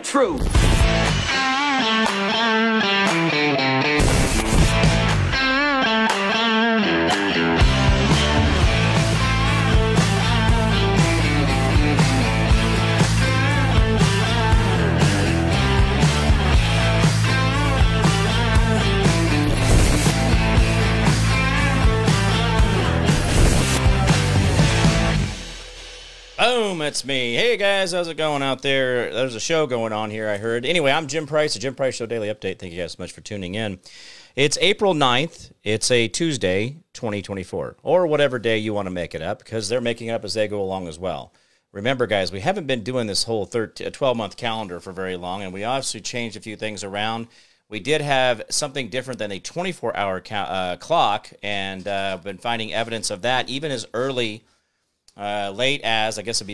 true. Boom, it's me. Hey guys, how's it going out there? There's a show going on here, I heard. Anyway, I'm Jim Price, the Jim Price Show Daily Update. Thank you guys so much for tuning in. It's April 9th. It's a Tuesday, 2024, or whatever day you want to make it up, because they're making it up as they go along as well. Remember, guys, we haven't been doing this whole 12-month calendar for very long, and we obviously changed a few things around. We did have something different than a 24-hour clock, and been finding evidence of that even as early late as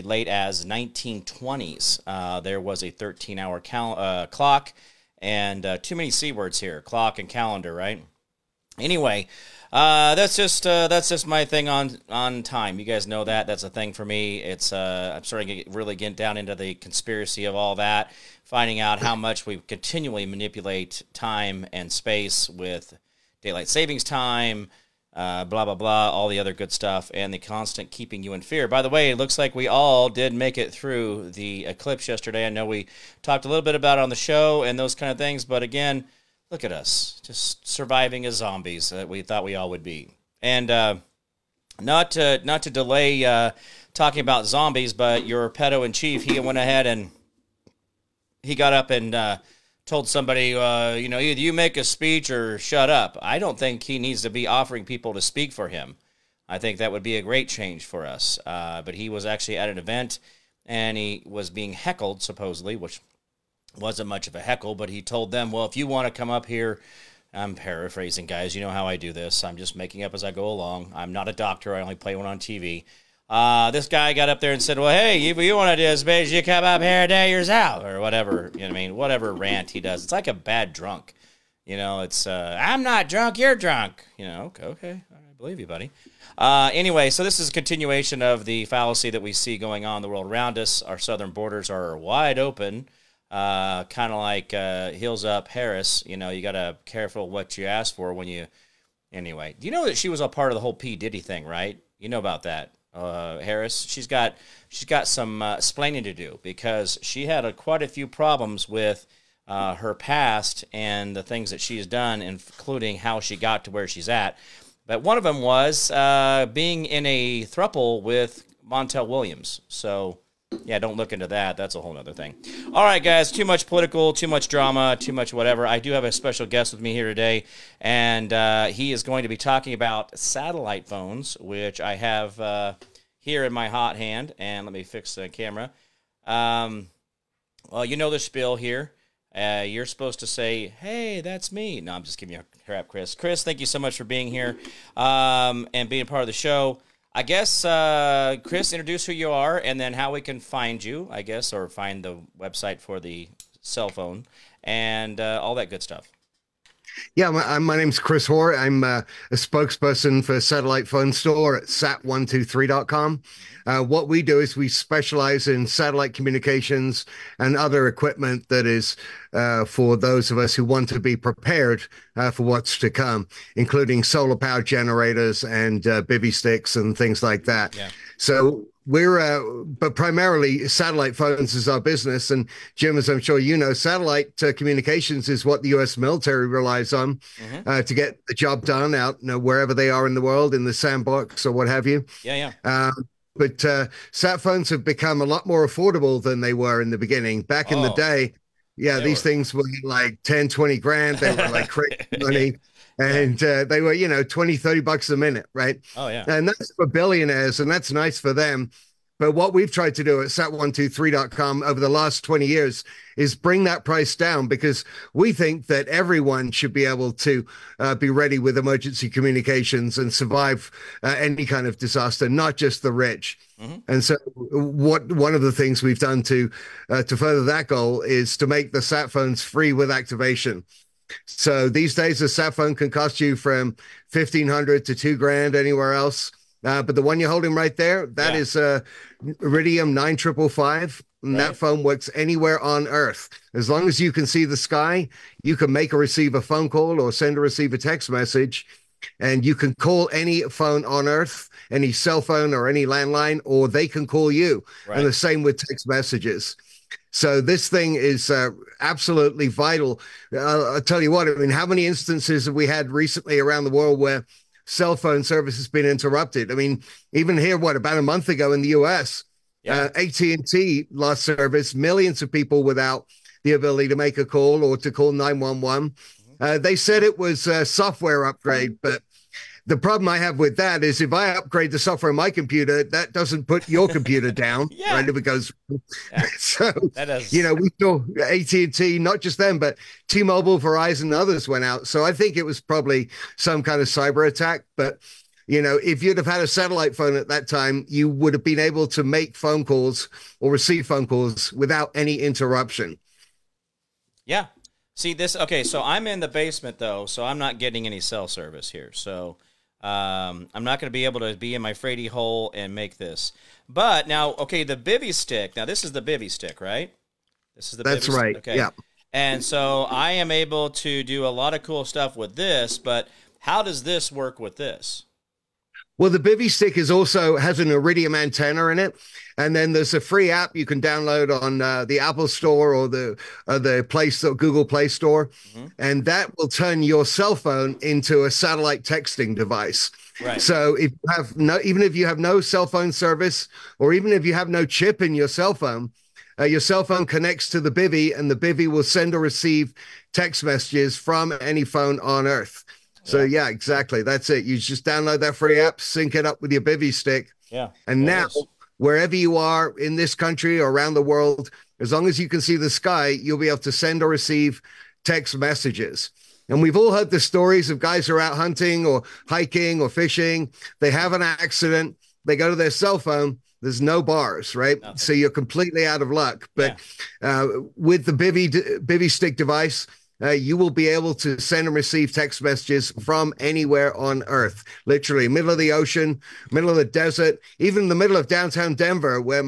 1920s. There was a 13-hour clock, and too many C words here, clock and calendar, right? Anyway, that's just my thing on time. You guys know that. That's a thing for me. It's I'm starting to really get down into the conspiracy of all that, finding out how much we continually manipulate time and space with daylight savings time, blah, blah, blah, all the other good stuff, and the constant keeping you in fear. By the way, it looks like we all did make it through the eclipse yesterday. I know we talked a little bit about it on the show and those kind of things, but again, look at us, just surviving as zombies that we thought we all would be. And not to delay talking about zombies, but your pedo-in-chief, he went ahead and he got up and told somebody, either you make a speech or shut up. I don't think he needs to be offering people to speak for him. I think that would be a great change for us. But he was actually at an event, and he was being heckled, supposedly, which wasn't much of a heckle, but he told them, well, if you want to come up here, I'm paraphrasing, guys. You know how I do this. I'm just making up as I go along. I'm not a doctor. I only play one on TV. This guy got up there and said, well, hey, if you want to do this, you come up here and day yourself, or whatever, you know what I mean, whatever rant he does. It's like a bad drunk. It's, I'm not drunk, you're drunk. Okay, I believe you, buddy. Anyway, so this is a continuation of the fallacy that we see going on in the world around us. Our southern borders are wide open, kind of like Hills Up Harris. You got to be careful what you ask for when you, anyway. Do you know that she was a part of the whole P. Diddy thing, right? You know about that. Harris, she's got some explaining to do, because she had quite a few problems with her past and the things that she's done, including how she got to where she's at. But one of them was being in a throuple with Montel Williams. So, yeah, don't look into that. That's a whole other thing. All right, guys, too much political, too much drama, too much whatever. I do have a special guest with me here today, and he is going to be talking about satellite phones, which I have here in my hot hand. And let me fix the camera. Well, you know the spiel here. You're supposed to say, hey, that's me. No, I'm just giving you a crap, Chris. Chris, thank you so much for being here and being a part of the show. I guess, Chris, introduce who you are and then how we can find you, I guess, or find the website for the cell phone and all that good stuff. Yeah, my name's Chris Hoare. I'm a spokesperson for Satellite Phone Store at sat123.com. What we do is we specialize in satellite communications and other equipment that is for those of us who want to be prepared for what's to come, including solar power generators and bivy sticks and things like that. Yeah. So but primarily satellite phones is our business. And Jim, as I'm sure you know, satellite communications is what the U.S. military relies on to get the job done out wherever they are in the world, in the sandbox or what have you. Yeah. But sat phones have become a lot more affordable than they were in the beginning. Back in the day, these things were like 10, 20 grand. They were like crazy money. And they were, $20-30 a minute, right? Oh, yeah. And that's for billionaires, and that's nice for them. But what we've tried to do at sat123.com over the last 20 years is bring that price down, because we think that everyone should be able to be ready with emergency communications and survive any kind of disaster, not just the rich. And so one of the things we've done to further that goal is to make the sat phones free with activation. So these days, a sat phone can cost you from $1,500 to $2,000 anywhere else. But the one you're holding right there, that Yeah. is Iridium 9555. And that Right. phone works anywhere on Earth. As long as you can see the sky, you can make or receive a phone call or send or receive a text message. And you can call any phone on Earth, any cell phone or any landline, or they can call you. And Right. the same with text messages. So this thing is absolutely vital. I'll tell you what, I mean, how many instances have we had recently around the world where cell phone service has been interrupted? I mean, even here, what, about a month ago in the US, Yeah. AT&T lost service, millions of people without the ability to make a call or to call 911. They said it was a software upgrade, but the problem I have with that is if I upgrade the software on my computer, that doesn't put your computer down, Yeah. right? If it goes, Yeah. so That you is. know, we saw AT&T, not just them, but T-Mobile, Verizon, and others went out. So I think it was probably some kind of cyber attack. But you know, if you'd have had a satellite phone at that time, you would have been able to make phone calls or receive phone calls without any interruption. Yeah. See this. Okay, so I'm in the basement though, so I'm not getting any cell service here. So I'm not going to be able to be in my Frady hole and make this. But now, okay, the Bivy stick. Now this is the Bivy stick, right? This is the That's Bivy stick. right. Okay. Yeah. And so I am able to do a lot of cool stuff with this. But how does this work with this? Well, the Bivy stick is also has an Iridium antenna in it, and then there's a free app you can download on the Apple Store or the Play Store, Google Play Store, Mm-hmm. and that will turn your cell phone into a satellite texting device. Right. So if you have no, even if you have no cell phone service, or even if you have no chip in your cell phone connects to the Bivy, and the Bivy will send or receive text messages from any phone on Earth. So yeah, exactly. That's it. You just download that free app, sync it up with your Bivy stick, Yeah. and there it now is. wherever you are in this country or around the world, as long as you can see the sky, you'll be able to send or receive text messages. And we've all heard the stories of guys who are out hunting or hiking or fishing. They have an accident. They go to their cell phone. There's no bars, right? Nothing. So you're completely out of luck. But Yeah. with the Bivy stick device, you will be able to send and receive text messages from anywhere on Earth, literally middle of the ocean, middle of the desert, even the middle of downtown Denver, where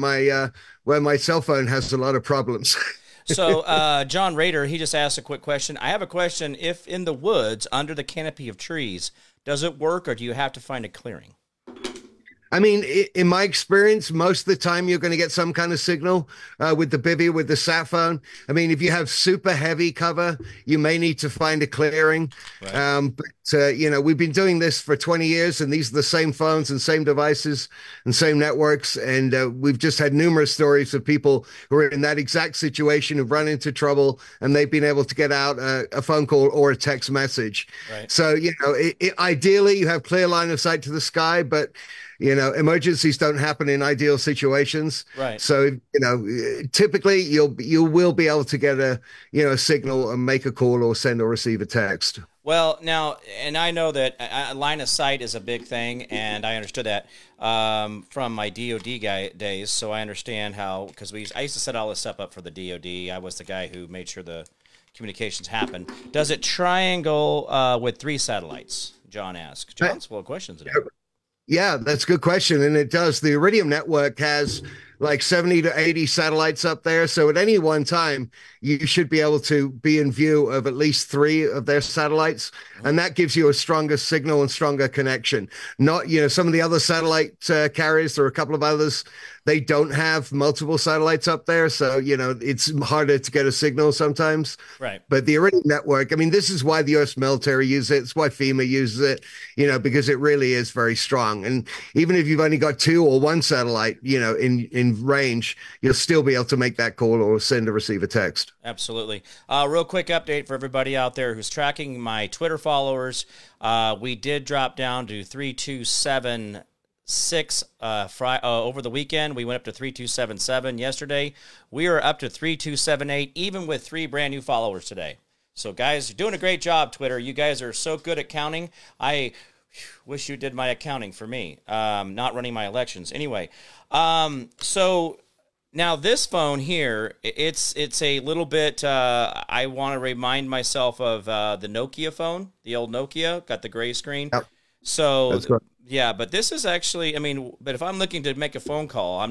my cell phone has a lot of problems. So, John Rader, he just asked a quick question. I have a question. If in the woods, under the canopy of trees, does it work or do you have to find a clearing? I mean, in my experience, most of the time you're going to get some kind of signal with the Bivy, with the sat phone. I mean, if you have super heavy cover, you may need to find a clearing. Right. But you know, we've been doing this for 20 years, and these are the same phones and same devices and same networks. And we've just had numerous stories of people who are in that exact situation, who've run into trouble, and they've been able to get out a phone call or a text message. Right. So, you know, ideally you have clear line of sight to the sky, but you know, emergencies don't happen in ideal situations. Right. So, you know, typically you will be able to get a signal and make a call or send or receive a text. Well, now, and I know that line of sight is a big thing, and I understood that from my DoD days. So I understand how, because I used to set all this stuff up for the DoD. I was the guy who made sure the communications happen. Does it triangle with 3 satellites? John asked. John's full of questions today. Yeah, that's a good question. And it does. The Iridium network has like 70 to 80 satellites up there. So at any one time, you should be able to be in view of at least 3 of their satellites. And that gives you a stronger signal and stronger connection. Not, you know, some of the other satellite carriers, there are a couple of others, they don't have multiple satellites up there. So, you know, it's harder to get a signal sometimes. Right. But the Iridium network, I mean, this is why the US military uses it. It's why FEMA uses it, you know, because it really is very strong. And even if you've only got 2 or 1 satellite, you know, in range, you'll still be able to make that call or send or receive a text. Absolutely. Real quick update for everybody out there who's tracking my Twitter followers. We did drop down to 3276 over the weekend. We went up to 3277 yesterday. We are up to 3278, even with 3 brand new followers today. So, guys, you're doing a great job, Twitter. You guys are so good at counting. I wish you did my accounting for me, not running my elections. Anyway, so now this phone here, it's a little bit, I want to remind myself of the Nokia phone, the old Nokia, got the gray screen. Yep. So That's right. Yeah, but this is actually, I mean, but if I'm looking to make a phone call,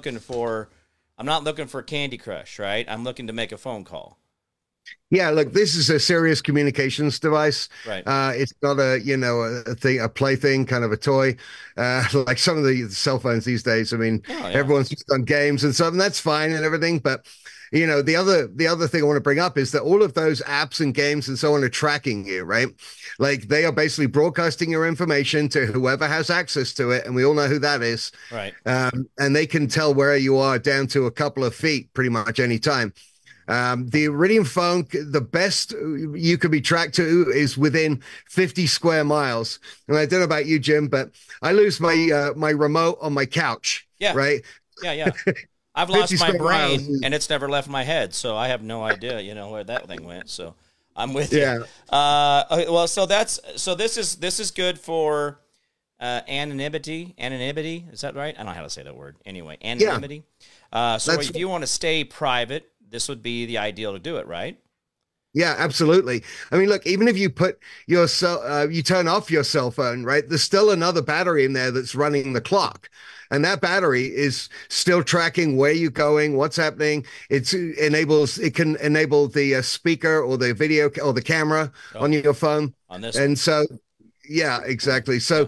I'm not looking for Candy Crush, right? I'm looking to make a phone call. Yeah, look, this is a serious communications device. Right. It's not a, a thing, a plaything, kind of a toy, like some of the cell phones these days. I mean, Oh yeah. everyone's just on games and stuff, and that's fine and everything. But the other thing I want to bring up is that all of those apps and games and so on are tracking you, right? Like they are basically broadcasting your information to whoever has access to it, and we all know who that is. Right. And they can tell where you are down to a couple of feet pretty much any time. The Iridium phone, the best you could be tracked to is within 50 square miles. And I don't know about you, Jim, but I lose my remote on my couch, Yeah. right? Yeah. Yeah. I've 50 lost my square miles. brain and it's never left my head, so I have no idea, where that thing went. So I'm with Yeah. you. Okay, well, so this is good for anonymity. Anonymity, is that right? I don't know how to say that word. Anyway, anonymity. So That's if you want to stay private, this would be the ideal to do it, right? Yeah, absolutely. I mean, look, even if you put you turn off your cell phone, right? There's still another battery in there that's running the clock. And that battery is still tracking where you're going, what's happening. It can enable the speaker or the video or the camera on your phone. On this And so, yeah, exactly. So,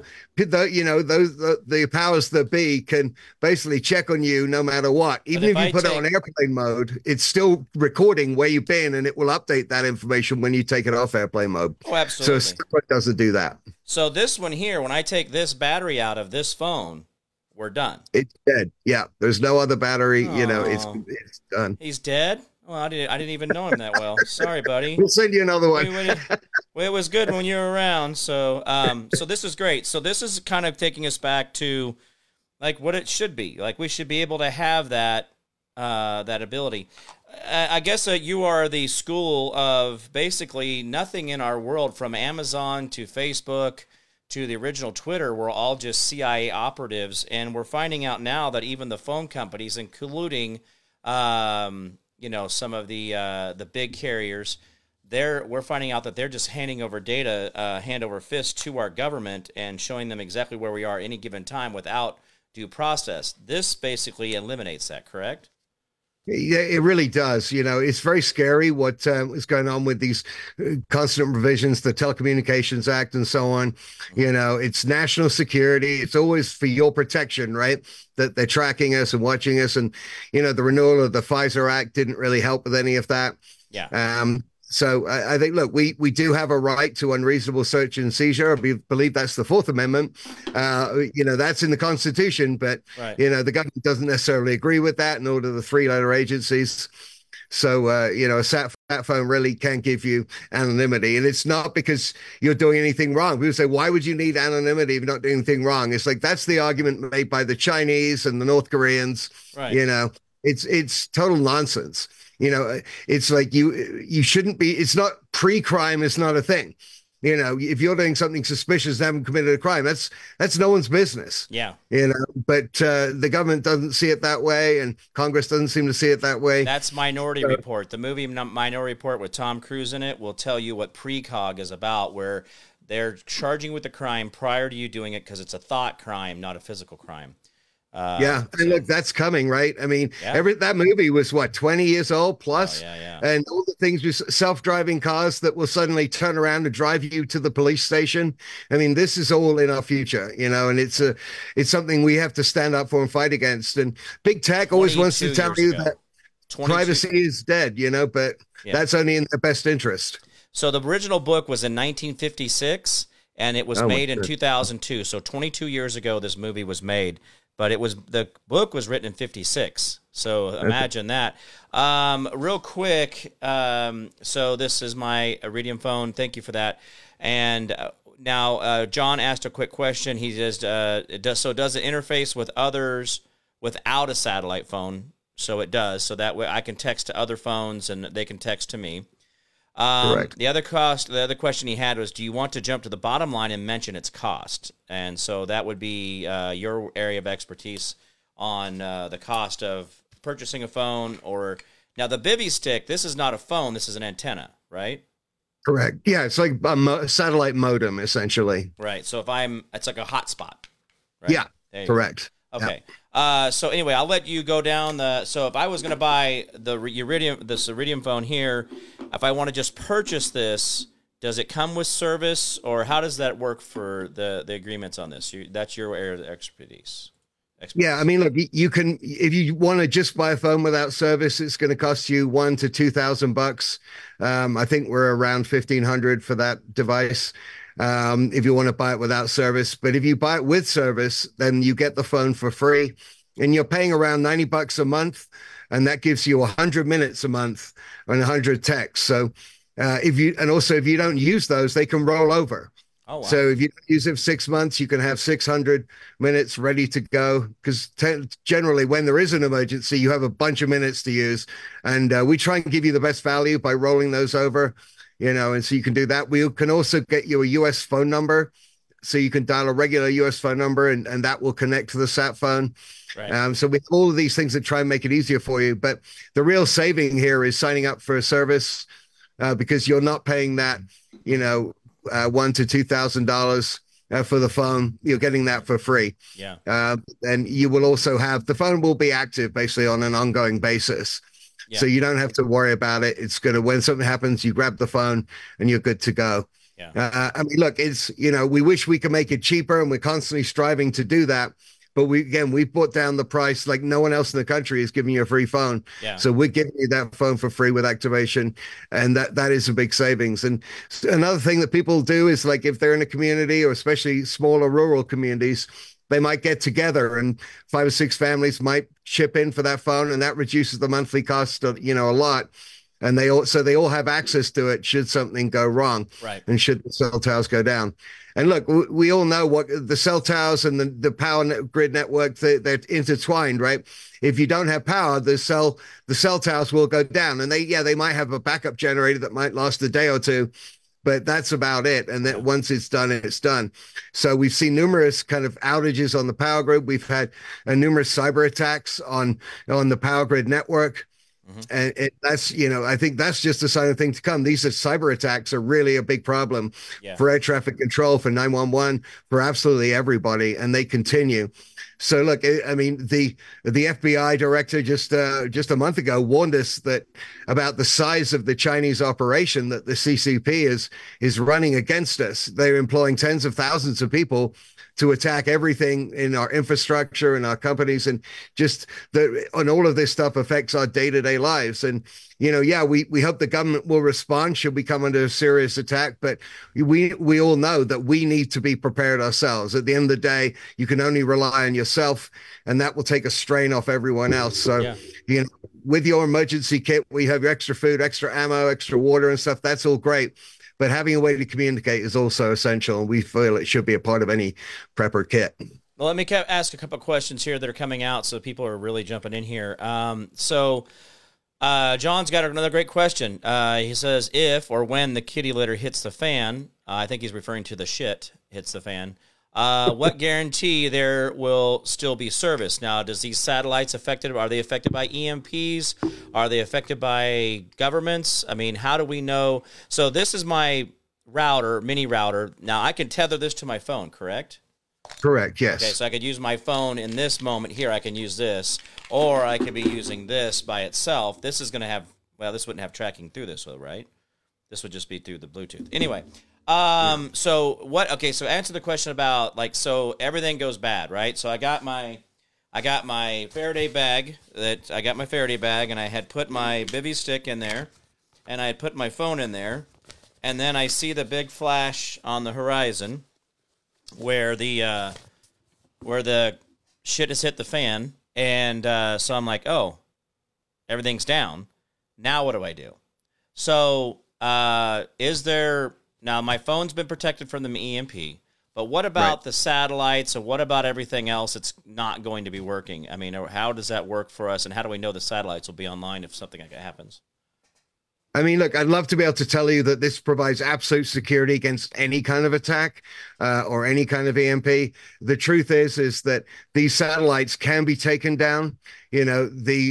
the powers that be can basically check on you no matter what. Even if you put it on airplane mode, it's still recording where you've been, and it will update that information when you take it off airplane mode. Oh, absolutely. So, it doesn't do that. So this one here, when I take this battery out of this phone, we're done. It's dead. Yeah, there's no other battery. Oh. It's done. He's dead? Well, I didn't even know him that well. Sorry, buddy. We'll send you another one. Well, it was good when you were around. So, so this is great. So this is kind of taking us back to like what it should be. Like we should be able to have that ability. I guess you are the school of basically nothing in our world, from Amazon to Facebook to the original Twitter, were all just CIA operatives, and we're finding out now that even the phone companies, including some of the big carriers, we're finding out that they're just handing over data hand over fist to our government and showing them exactly where we are at any given time without due process. This basically eliminates that, correct? Yeah, it really does. It's very scary what is going on with these constant revisions, the Telecommunications Act and so on. It's national security. It's always for your protection, right? That they're tracking us and watching us. And, the renewal of the FISA Act didn't really help with any of that. Yeah. So I think, look, we do have a right to unreasonable search and seizure. I believe that's the Fourth Amendment. That's in the Constitution, but, right. The government doesn't necessarily agree with that, nor do the three-letter agencies. So, a sat phone really can give you anonymity. And it's not because you're doing anything wrong. People say, why would you need anonymity if you're not doing anything wrong? It's like, that's the argument made by the Chinese and the North Koreans. Right. It's total nonsense. It's like you shouldn't be. It's not pre-crime. It's not a thing. If you're doing something suspicious and haven't committed a crime, that's no one's business. Yeah. But the government doesn't see it that way, and Congress doesn't seem to see it that way. That's Minority Report. The movie Minority Report with Tom Cruise in it will tell you what precog is about, where they're charging with the crime prior to you doing it because it's a thought crime, not a physical crime. And look, that's coming, right? I mean, yeah. That movie was 20 years old plus, yeah. And all the things with self-driving cars that will suddenly turn around and drive you to the police station. I mean, this is all in our future, and it's something we have to stand up for and fight against. And big tech always wants to tell you that privacy is dead, but that's only in their best interest. So the original book was in 1956, and it was made in 2002. So 22 years ago, this movie was made. But the book was written in 56. So imagine that. Real quick, so this is my Iridium phone. Thank you for that. And now John asked a quick question. He says, does it interface with others without a satellite phone? So it does. So that way I can text to other phones and they can text to me. Correct. The other question he had was, do you want to jump to the bottom line and mention its cost? And so that would be your area of expertise on the cost of purchasing a phone. Now the Bivy Stick, this is not a phone, this is an antenna, right? Correct. Yeah, it's like a satellite modem, essentially. Right. So it's like a hotspot. right? Yeah, There you go. correct. Yeah. Okay. So anyway, I'll let you go down the. So if I was going to buy this Iridium phone here, if I want to just purchase this, does it come with service, or how does that work for the agreements on this? That's your area of expertise. Yeah, I mean, look, you can, if you want to just buy a phone without service, it's going to cost you $1,000 to $2,000. I think we're around 1,500 for that device. If you want to buy it without service, but if you buy it with service, then you get the phone for free, and you're paying around $90 a month, and that gives you 100 minutes a month and 100 texts. So, if you don't use those, they can roll over. Oh, wow. So if you use it for 6 months, you can have 600 minutes ready to go. Because generally, when there is an emergency, you have a bunch of minutes to use, and we try and give you the best value by rolling those over. And so you can do that. We can also get you a US phone number, so you can dial a regular US phone number, and that will connect to the sat phone. Right. So with all of these things that try and make it easier for you, but the real saving here is signing up for a service, because you're not paying that, $1,000 to $2,000 for the phone. You're getting that for free. Yeah. And you will also have the phone will be active basically on an ongoing basis. Yeah. So you don't have to worry about it. It's going to, when something happens, you grab the phone and you're good to go. Yeah. I mean, look, it's, we wish we could make it cheaper, and we're constantly striving to do that. But we brought down the price like no one else in the country is giving you a free phone. Yeah. So we're giving you that phone for free with activation. And that is a big savings. And another thing that people do is, like, if they're in a community, or especially smaller rural communities, they might get together, and 5 or 6 families might chip in for that phone, and that reduces the monthly cost a lot. And they all have access to it should something go wrong, right? And should the cell towers go down. And look, we all know what the cell towers and the power grid network, they're intertwined, right? If you don't have power, the cell towers will go down, and they might have a backup generator that might last a day or two, but that's about it. And then once it's done, it's done. So we've seen numerous kind of outages on the power grid. We've had numerous cyber attacks on the power grid network. Mm-hmm. And that's, I think that's just a sign of things to come. These cyber attacks are really a big problem for air traffic control, for 911, for absolutely everybody, and they continue. So look, I mean, the FBI director just a month ago warned us about the size of the Chinese operation that the CCP is running against us. They're employing tens of thousands of people to attack everything in our infrastructure and our companies, and and all of this stuff affects our day-to-day lives. And we hope the government will respond should we come under a serious attack, but we all know that we need to be prepared ourselves. At the end of the day, you can only rely on yourself, and that will take a strain off everyone else. So with your emergency kit, we have your extra food, extra ammo, extra water and stuff. That's all great. But having a way to communicate is also essential, and we feel it should be a part of any prepper kit. Well, let me ask a couple of questions here that are coming out, so people are really jumping in here. John's got another great question. He says, if or when the kitty litter hits the fan, I think he's referring to the shit hits the fan, what guarantee there will still be service? Now, does these satellites are they affected by EMPs? Are they affected by governments? I mean, how do we know? So this is my mini router. Now, I can tether this to my phone, correct? Correct, yes. Okay, so I could use my phone in this moment here. I can use this, or I could be using this by itself. This is going to have, this wouldn't have tracking through this, right? This would just be through the Bluetooth. Anyway. So answer the question about so everything goes bad, right? So I got my Faraday bag and I had put my bivy stick in there, and I had put my phone in there, and then I see the big flash on the horizon where the shit has hit the fan, and so I'm like, oh, everything's down. Now what do I do? So now, my phone's been protected from the EMP, but what about the satellites, and what about everything else that's not going to be working? I mean, how does that work for us, and how do we know the satellites will be online if something like that happens? I mean, look, I'd love to be able to tell you that this provides absolute security against any kind of attack or any kind of EMP. The truth is that these satellites can be taken down. The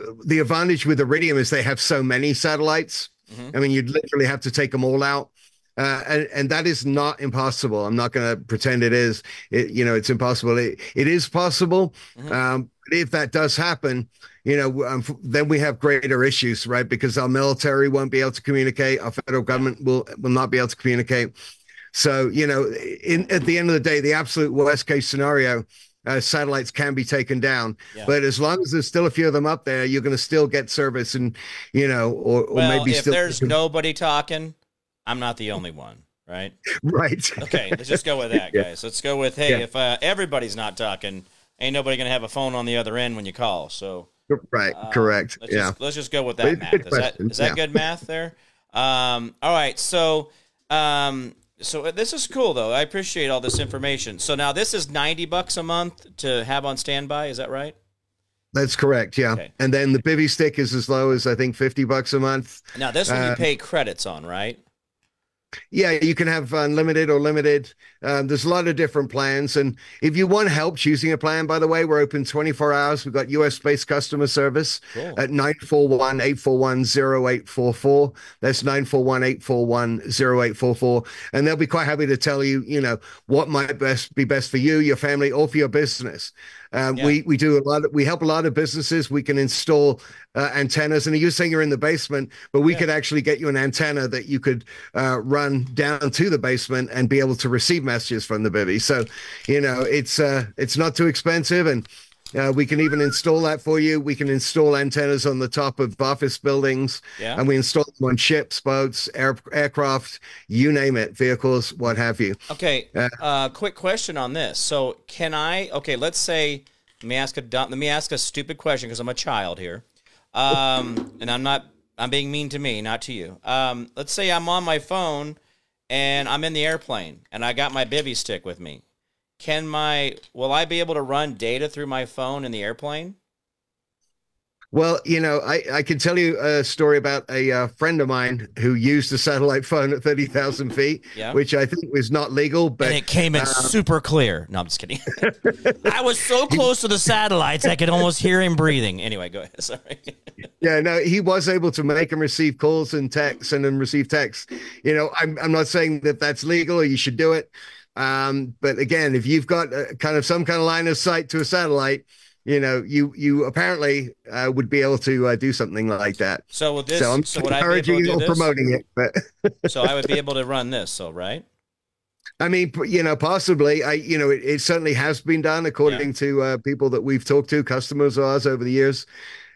advantage with Iridium is they have so many satellites. Mm-hmm. I mean, you'd literally have to take them all out. And that is not impossible. I'm not going to pretend it is. It's impossible. It is possible. Hmm. If that does happen, then we have greater issues, right? Because our military won't be able to communicate, our federal Yeah. government will not be able to communicate. So, at the end of the day, the absolute worst case scenario, satellites can be taken down. Yeah. But as long as there's still a few of them up there, you're going to still get service, and or Well, maybe if still there's nobody talking, I'm not the only one, right? right. Okay, let's just go with that, Yeah. guys. Let's go with, hey, Yeah. if everybody's not talking, ain't nobody gonna have a phone on the other end when you call. So, Right. Correct. Yeah. let's just go with Good- that math. good Is that question. is that Yeah. good math there? All right. So this is cool though. I appreciate all this information. So now this is $90 a month to have on standby. Is that right? That's correct. Yeah. Okay. And then the Bivy stick is as low as I think $50 a month. Now this one you Uh, pay credits on, right? Yeah, you can have unlimited or limited. There's a lot of different plans. And if you want help choosing a plan, by the way, we're open 24 hours. We've got US based customer service Cool. at 941-841-0844. That's 941-841-0844. And they'll be quite happy to tell you, what might be best for you, your family, or for your business. Yeah. We help a lot of businesses. We can install antennas. And you're saying you're in the basement, but we could actually get you an antenna that you could run down to the basement and be able to receive messages from the Bivy. So, it's not too expensive, and we can even install that for you. We can install antennas on the top of office buildings, Yeah. and we install them on ships, boats, aircraft, you name it, vehicles, what have you. Okay. Quick question on this. So can I? Okay, let's say let me ask a stupid question because I'm a child here, and I'm being mean to me, not to you. Let's say I'm on my phone and I'm in the airplane and I got my Bivy stick with me. Will I be able to run data through my phone in the airplane? Well, I can tell you a story about a friend of mine who used a satellite phone at 30,000 feet, Yeah. which I think was not legal, but And it came in super clear. No, I'm just kidding. I was so close to the satellites, I could almost hear him breathing. Anyway, go ahead. Sorry. yeah, no, he was able to make and receive calls and texts and then receive texts. I'm not saying that that's legal or you should do it. But again, if you've got some kind of line of sight to a satellite, you apparently would be able to do something like that. So with this, So I'm would I be encouraging able to or do this? promoting it, but So I would be able to run this, so right? I mean, possibly. It certainly has been done according to people that we've talked to, customers of ours over the years.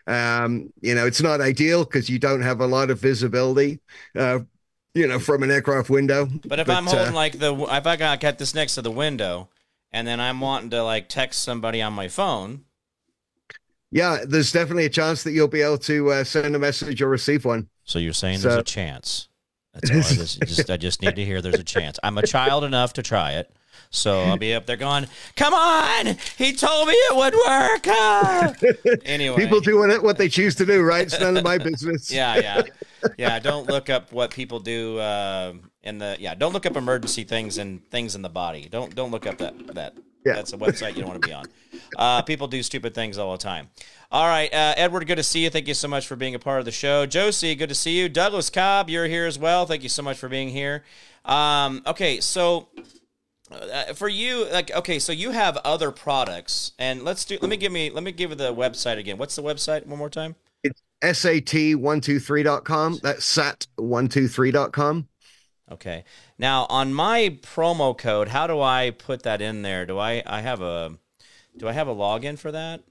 It's not ideal because you don't have a lot of visibility, from an aircraft window. But if I'm holding if I got this next to the window, and then I'm wanting to text somebody on my phone. Yeah, there's definitely a chance that you'll be able to send a message or receive one. So you're saying there's a chance. That's all. I just need to hear there's a chance. I'm a child enough to try it. So I'll be up there going, come on, he told me it would work. Ah. Anyway. People do what they choose to do, right? It's none of my business. Yeah. Don't look up what people do don't look up emergency things and things in the body. Don't look up that. Yeah. That's a website you don't want to be on. People do stupid things all the time. All right, Edward, good to see you. Thank you so much for being a part of the show. Josie, good to see you. Douglas Cobb, you're here as well. Thank you so much for being here. Okay, so for you, so you have other products, and let me give you the website again. What's the website one more time? It's SAT123.com. That's SAT123.com. Okay. Now, on my promo code, how do I put that in there? Do I have a login for that?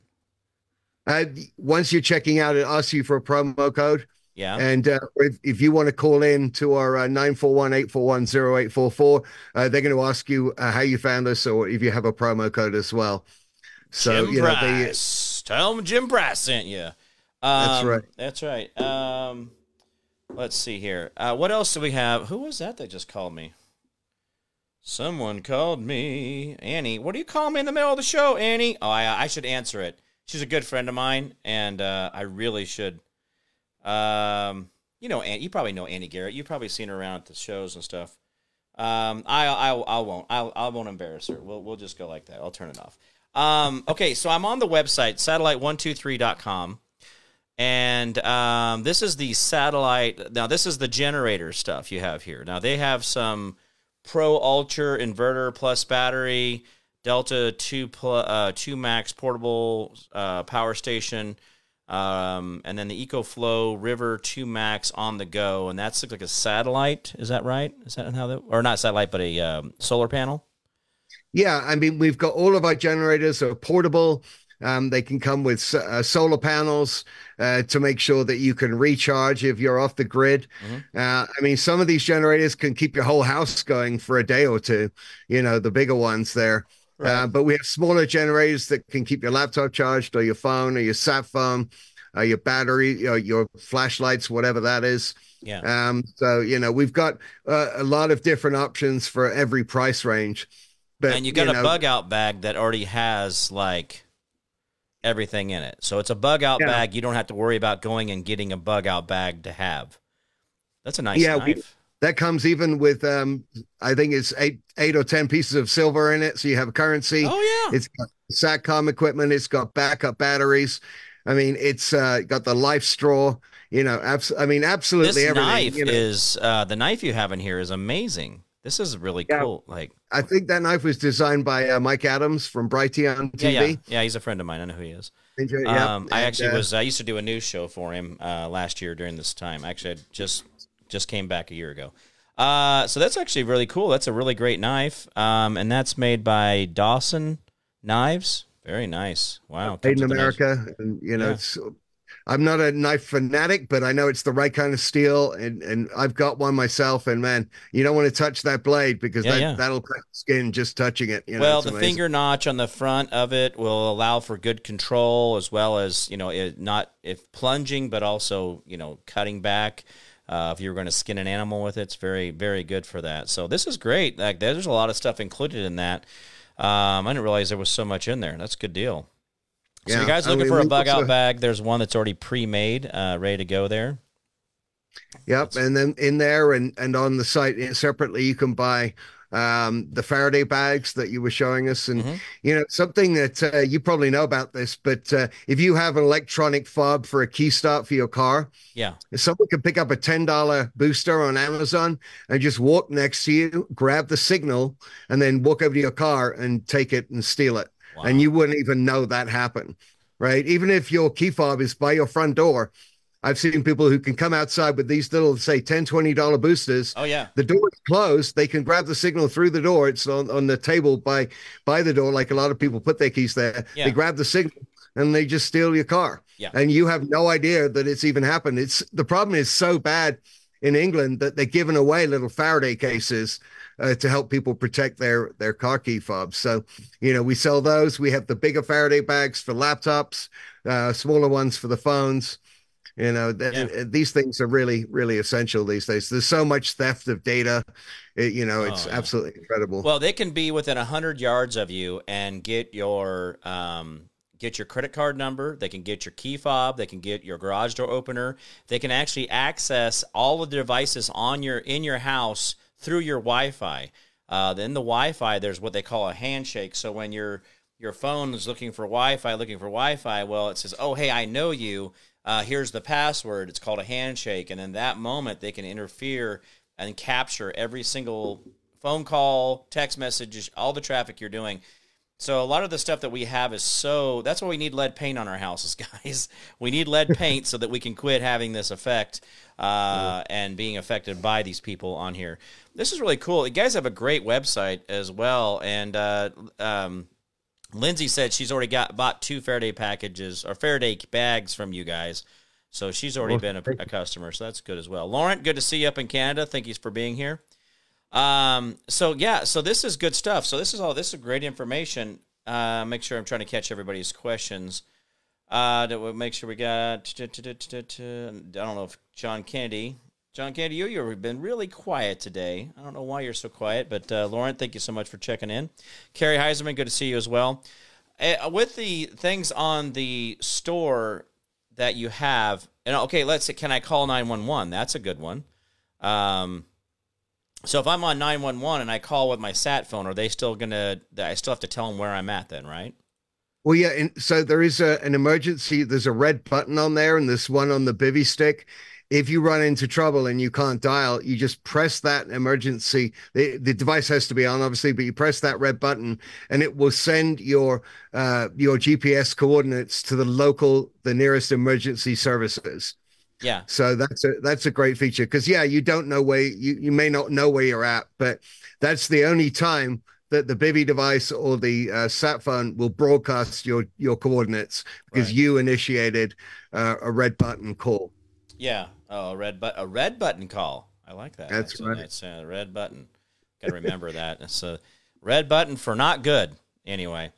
Once you're checking out, it asks you for a promo code. Yeah. And if you want to call in to our 941-841-0844, they're going to ask you how you found us or if you have a promo code as well. So, Jim Price. Tell them Jim Price sent you. That's right. That's right. Let's see here. What else do we have? Who was that just called me? Someone called me. Annie. What do you call me in the middle of the show, Annie? Oh, I should answer it. She's a good friend of mine, and I really should. You probably know Annie Garrett. You've probably seen her around at the shows and stuff. I won't embarrass her. We'll just go like that. I'll turn it off. Okay, so I'm on the website, satellite123.com. And this is the satellite. Now, this is the generator stuff you have here. Now, they have some Pro Ultra inverter plus battery, Delta 2 Max portable power station, and then the EcoFlow River 2 Max on the go. And that's like a satellite. Is that right? Is that how that, or not satellite, but a solar panel? Yeah, I mean, we've got all of our generators are portable. They can come with solar panels to make sure that you can recharge if you're off the grid. I mean, some of these generators can keep your whole house going for a day or two, the bigger ones there. Right. But we have smaller generators that can keep your laptop charged or your phone or your sat phone, your battery, your flashlights, whatever that is. Yeah. So, we've got a lot of different options for every price range. But, And you got a bug out bag that already has like everything in it. So it's a bug out bag. You don't have to worry about going and getting a bug out bag to have. That's a nice knife. That comes even with, I think it's eight or 10 pieces of silver in it. So you have currency. Oh, yeah. It's got SATCOM equipment. It's got backup batteries. I mean, it's got the life straw, absolutely This everything. knife is, the knife you have in here is amazing. This is really cool. Like, I think that knife was designed by Mike Adams from Brighteon TV. Yeah, he's a friend of mine. I know who he is. I used to do a news show for him last year during this time. Actually, I just came back a year ago. So that's actually really cool. That's a really great knife. And that's made by Dawson Knives. Very nice. Wow. Made in America. And, I'm not a knife fanatic, but I know it's the right kind of steel. And I've got one myself. And man, you don't want to touch that blade because that'll crack the skin just touching it. Well, the finger notch on the front of it will allow for good control as well as, if plunging, but also, cutting back. If you were going to skin an animal with it, it's very, very good for that. So this is great. Like, there's a lot of stuff included in that. I didn't realize there was so much in there. That's a good deal. So you guys looking for a bug out bag? There's one that's already pre-made, ready to go there. Yep, and then in there and on the site separately, you can buy the Faraday bags that you were showing us, and something that you probably know about this, but if you have an electronic fob for a key start for your car, if someone could pick up a $10 booster on Amazon and just walk next to you, grab the signal, and then walk over to your car and take it and steal it. Wow. And you wouldn't even know that happened, right? Even if your key fob is by your front door, I've seen people who can come outside with these little, say, $10, $20 boosters. Oh, yeah. The door is closed. They can grab the signal through the door. It's on the table by the door, like a lot of people put their keys there. Yeah. They grab the signal and they just steal your car. Yeah. And you have no idea that it's even happened. The problem is so bad in England that they're giving away little Faraday cases to help people protect their car key fobs. So, we sell those. We have the bigger Faraday bags for laptops, smaller ones for the phones. These things are really, really essential these days. There's so much theft of data. It's absolutely incredible. Well, they can be within 100 yards of you and get your credit card number. They can get your key fob. They can get your garage door opener. They can actually access all of the devices in your house through your Wi-Fi. Then the Wi-Fi, there's what they call a handshake. So when your phone is looking for Wi-Fi, well, it says, "Oh, hey, I know you. Here's the password." It's called a handshake. And in that moment, they can interfere and capture every single phone call, text message, all the traffic you're doing. So a lot of the stuff that we have that's why we need lead paint on our houses, guys. We need lead paint so that we can quit having this effect and being affected by these people on here. This is really cool. You guys have a great website as well. And Lindsay said she's already bought 2 Faraday packages or Faraday bags from you guys. So she's already been a customer. So that's good as well. Laurent, good to see you up in Canada. Thank you for being here. So this is good stuff. So this is great information. Make sure I'm trying to catch everybody's questions. Make sure we got, I don't know if John Kennedy, you've been really quiet today. I don't know why you're so quiet, but, Lauren, thank you so much for checking in. Carrie Heiserman, good to see you as well. With the things on the store that you have, and okay, let's say, can I call 911? That's a good one. So if I'm on 911 and I call with my sat phone, are they still I still have to tell them where I'm at then, right? Well, yeah, and so there is an emergency. There's a red button on there, and this one on the bivy stick. If you run into trouble and you can't dial, you just press that emergency. The device has to be on, obviously, but you press that red button, and it will send your GPS coordinates to the nearest emergency services. Yeah. So that's a great feature because yeah, you don't know where you may not know where you're at, but that's the only time that the Bivy device or the sat phone will broadcast your coordinates because Right. you initiated a red button call. Yeah. Oh, a red button call. I like that. That's right. That's a red button. Got to remember that. It's a red button for not good. Anyway.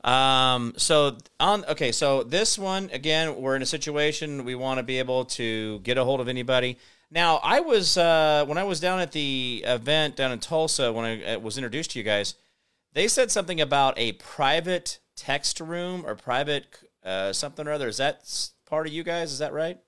So this one again, we're in a situation we want to be able to get a hold of anybody. Now, I was when I was down at the event down in Tulsa when I was introduced to you guys, they said something about a private text room or private something or other. Is that part of you guys? Is that right?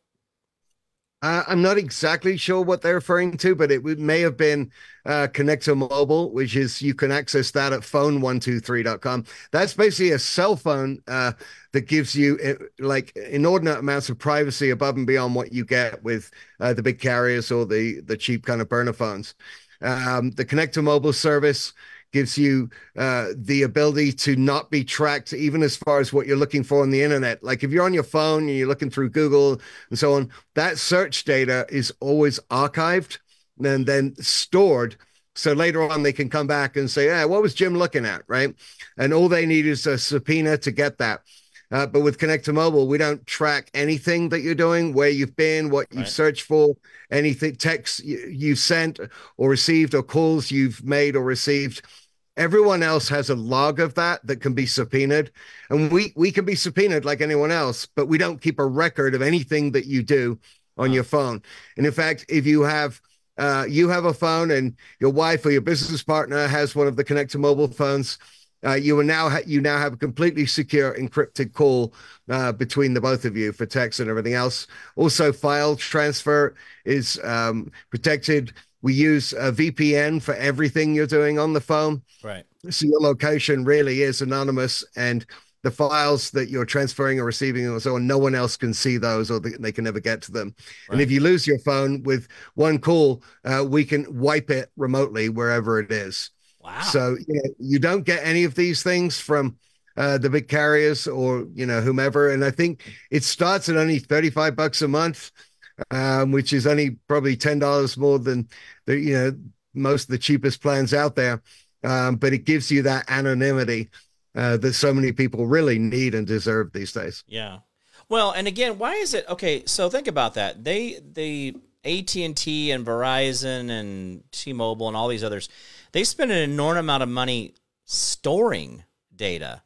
I'm not exactly sure what they're referring to, but may have been Connector Mobile, which is you can access that at phone123.com. That's basically a cell phone that gives you like inordinate amounts of privacy above and beyond what you get with the big carriers or the cheap kind of burner phones. The Connector Mobile service gives you the ability to not be tracked, even as far as what you're looking for on the internet. Like if you're on your phone and you're looking through Google and so on, that search data is always archived and then stored. So later on, they can come back and say, what was Jim looking at, right? And all they need is a subpoena to get that. But with Connector Mobile, we don't track anything that you're doing, where you've been, what you've searched for, anything, texts you sent or received or calls you've made or received. Everyone else has a log of that can be subpoenaed, and we can be subpoenaed like anyone else, but we don't keep a record of anything that you do on your phone. And in fact, if you have a phone and your wife or your business partner has one of the Connector Mobile phones, you now have a completely secure encrypted call between the both of you for text and everything else. Also, file transfer is protected. We use a VPN for everything you're doing on the phone. Right. So your location really is anonymous, and the files that you're transferring or receiving and so on, no one else can see those, or they can never get to them. Right. And if you lose your phone with one call, we can wipe it remotely wherever it is. Wow. So you don't get any of these things from the big carriers or whomever. And I think it starts at only $35 a month. Which is only probably $10 more than most of the cheapest plans out there. But it gives you that anonymity that so many people really need and deserve these days. Yeah. Well, and again, why is it okay? So think about that. They AT&T and Verizon and T-Mobile and all these others, they spend an enormous amount of money storing data.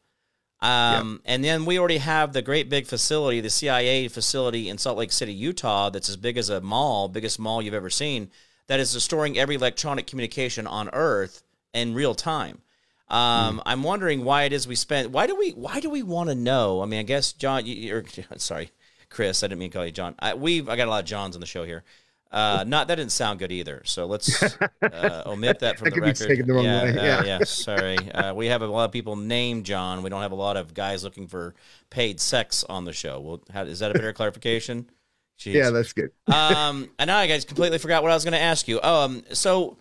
And then we already have the great big facility, the CIA facility in Salt Lake City, Utah, that's as big as a mall, biggest mall you've ever seen, that is storing every electronic communication on Earth in real time. I'm wondering why it is why do we want to know? I mean, I guess John, sorry, Chris, I didn't mean to call you John. I got a lot of Johns on the show here. That didn't sound good either. So let's omit that from the record. Taken the wrong way. Yeah. Sorry. We have a lot of people named John. We don't have a lot of guys looking for paid sex on the show. Well, is that a better clarification? Jeez. Yeah, that's good. And now I guys completely forgot what I was going to ask you. So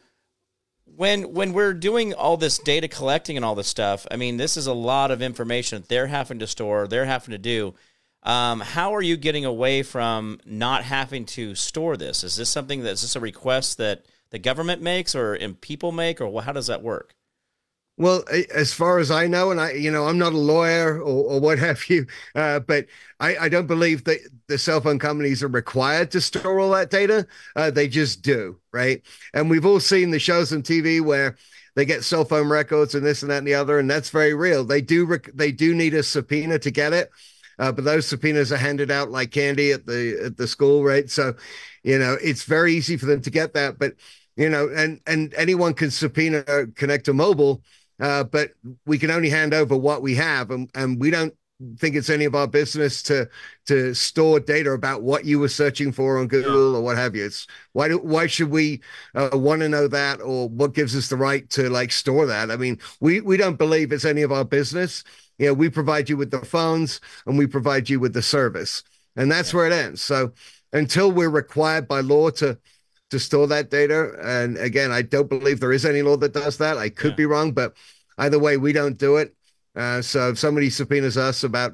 when we're doing all this data collecting and all this stuff, I mean, this is a lot of information that they're having to store, they're having to do. How are you getting away from not having to store this? Is this a request that the government makes or people make, or how does that work? Well, as far as I know, and I'm not a lawyer or what have you, but I don't believe that the cell phone companies are required to store all that data. They just do, right? And we've all seen the shows on TV where they get cell phone records and this and that and the other, and that's very real. They do need a subpoena to get it. But those subpoenas are handed out like candy at the school, right? So, it's very easy for them to get that. But, and anyone can subpoena Connector Mobile, but we can only hand over what we have. And we don't think it's any of our business to store data about what you were searching for on Google or what have you. It's why should we want to know that, or what gives us the right to store that? I mean, we don't believe it's any of our business. we provide you with the phones and we provide you with the service. And that's Yeah. where it ends. So until we're required by law to store that data, and again, I don't believe there is any law that does that. I could Yeah. be wrong, but either way, we don't do it. So if somebody subpoenas us about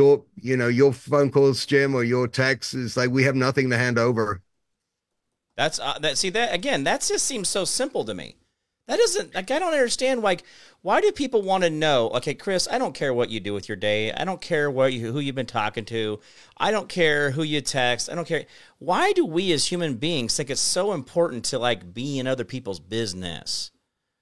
your phone calls, Jim, or your texts, it's like we have nothing to hand over. That's that. See that again. That just seems so simple to me. That doesn't like I don't understand. Like, why do people want to know? Okay, Chris, I don't care what you do with your day. I don't care who you've been talking to. I don't care who you text. I don't care. Why do we as human beings think it's so important to like be in other people's business?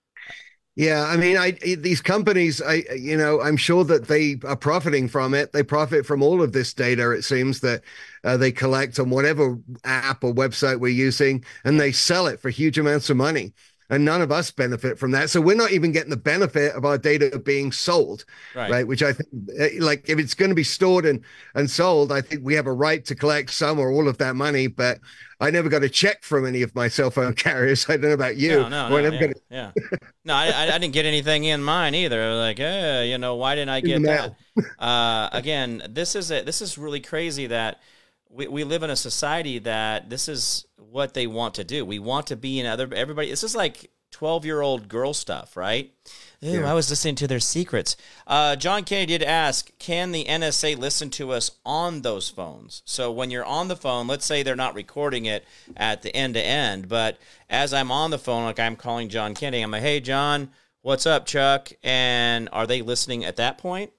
Yeah, I mean, these companies, I'm sure that they are profiting from it. They profit from all of this data. It seems that they collect on whatever app or website we're using, and they sell it for huge amounts of money. And none of us benefit from that. So we're not even getting the benefit of our data being sold, Right. right? Which I think, like, if it's going to be stored and sold, I think we have a right to collect some or all of that money. But I never got a check from any of my cell phone carriers. I don't know about you. No. Yeah. No, I didn't get anything in mine either. Like, why didn't I in the get mail. that? Again, this is really crazy that we live in a society that this is what they want to do. We want to be in everybody. This is like 12-year-old girl stuff, right? Ooh, Yeah. I was listening to their secrets. John Kennedy did ask, can the NSA listen to us on those phones? So when you're on the phone, let's say they're not recording it at the end to end, but as I'm on the phone, like I'm calling John Kennedy, I'm like, hey, John, what's up, Chuck? And are they listening at that point?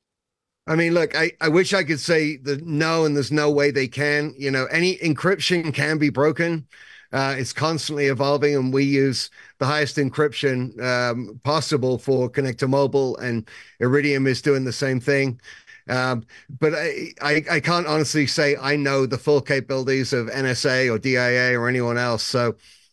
I mean, look, I wish I could say that no, and there's no way they can. Any encryption can be broken. It's constantly evolving, and we use the highest encryption possible for Connect to Mobile, and Iridium is doing the same thing. But I can't honestly say I know the full capabilities of NSA or DIA or anyone else. So,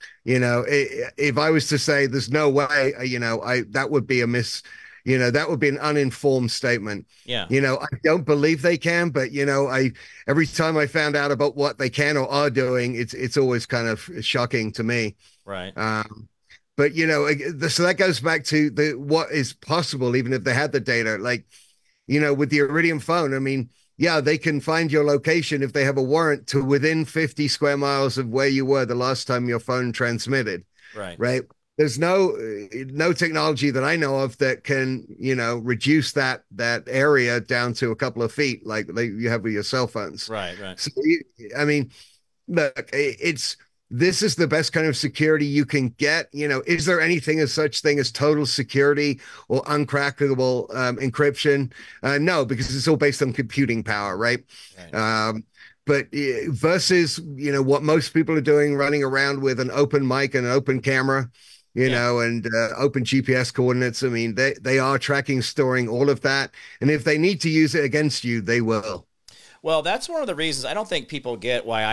if I was to say there's no way, that would be a that would be an uninformed statement. Yeah. I don't believe they can, but I every time I found out about what they can or are doing, it's always kind of shocking to me. Right. But so that goes back to the what is possible, even if they had the data. Like, with the Iridium phone, I mean, yeah, they can find your location if they have a warrant to within 50 square miles of where you were the last time your phone transmitted. Right. Right. There's no technology that I know of that can, reduce that area down to a couple of feet like you have with your cell phones. Right. Right. So, I mean, look, this is the best kind of security you can get. Is there anything as such thing as total security or uncrackable encryption? No, because it's all based on computing power, right? Right. But versus, what most people are doing, running around with an open mic and an open camera, Yeah. and open GPS coordinates. I mean, they are tracking, storing all of that. And if they need to use it against you, they will. Well, that's one of the reasons I don't think people get why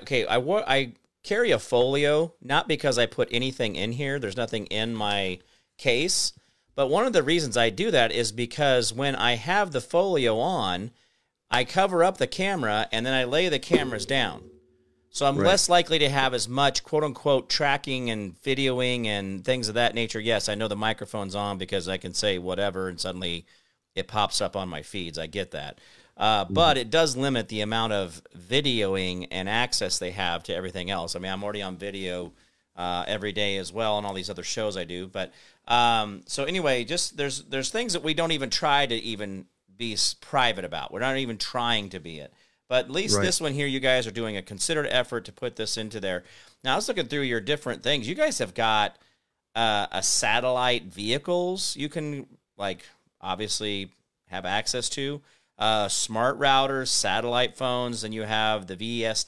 I carry a folio, not because I put anything in here. There's nothing in my case. But one of the reasons I do that is because when I have the folio on, I cover up the camera and then I lay the cameras down. So I'm Right. less likely to have as much quote unquote tracking and videoing and things of that nature. Yes, I know the microphone's on because I can say whatever and suddenly it pops up on my feeds. I get that. But it does limit the amount of videoing and access they have to everything else. I mean, I'm already on video every day as well on all these other shows I do. But so anyway, just there's things that we don't even try to even be private about. We're not even trying to be it. But at least Right. this one here, you guys are doing a considered effort to put this into there. Now, I was looking through your different things. You guys have got a satellite vehicles you can, like, obviously have access to. Smart routers, satellite phones, and you have the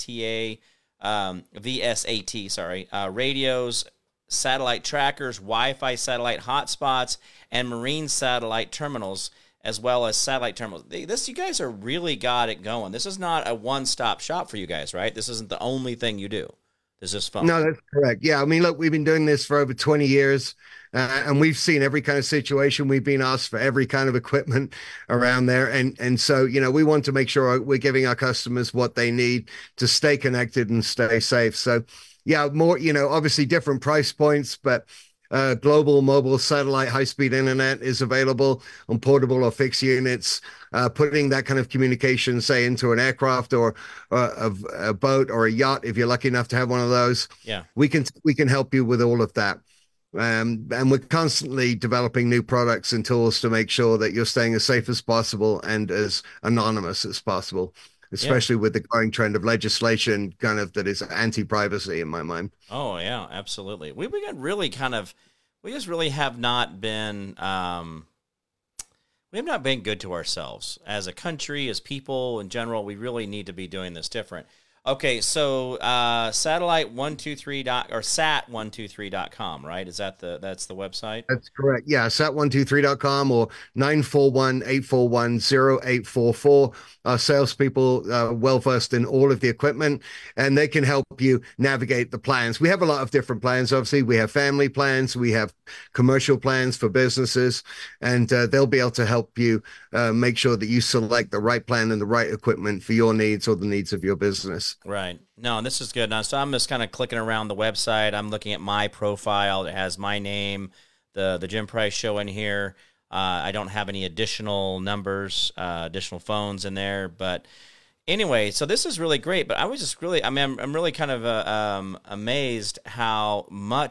VSAT, sorry, radios, satellite trackers, Wi-Fi satellite hotspots, and marine satellite terminals, as well as satellite terminals. You guys are really got it going. This is not a one-stop shop for you guys, right? This isn't the only thing you do. This is phone. No, that's correct. Yeah. I mean, look, we've been doing this for over 20 years, and we've seen every kind of situation. We've been asked for every kind of equipment around there. And so, we want to make sure we're giving our customers what they need to stay connected and stay safe. So, yeah, more, obviously different price points, but Global mobile satellite high-speed internet is available on portable or fixed units. Putting that kind of communication, say, into an aircraft or a boat or a yacht, if you're lucky enough to have one of those, Yeah. we can help you with all of that. And we're constantly developing new products and tools to make sure that you're staying as safe as possible and as anonymous as possible, Yeah. especially with the growing trend of legislation kind of that is anti-privacy in my mind. Oh yeah, absolutely. We got really kind of we just really have not been we have not been good to ourselves as a country, as people in general. We really need to be doing this different. Okay, so satellite 123 dot or sat123.com, right? Is that that's the website? That's correct. Yeah, sat123.com or 941-841-0844. Our salespeople well versed in all of the equipment, and they can help you navigate the plans. We have a lot of different plans. Obviously, we have family plans, we have commercial plans for businesses, and they'll be able to help you make sure that you select the right plan and the right equipment for your needs or the needs of your business. Right. No, this is good. Now, so I'm just kind of clicking around the website. I'm looking at my profile. It has my name, the Jim Price Show in here. I don't have any additional numbers, additional phones in there. But anyway, so this is really great. But I was just really, I mean, I'm really kind of amazed how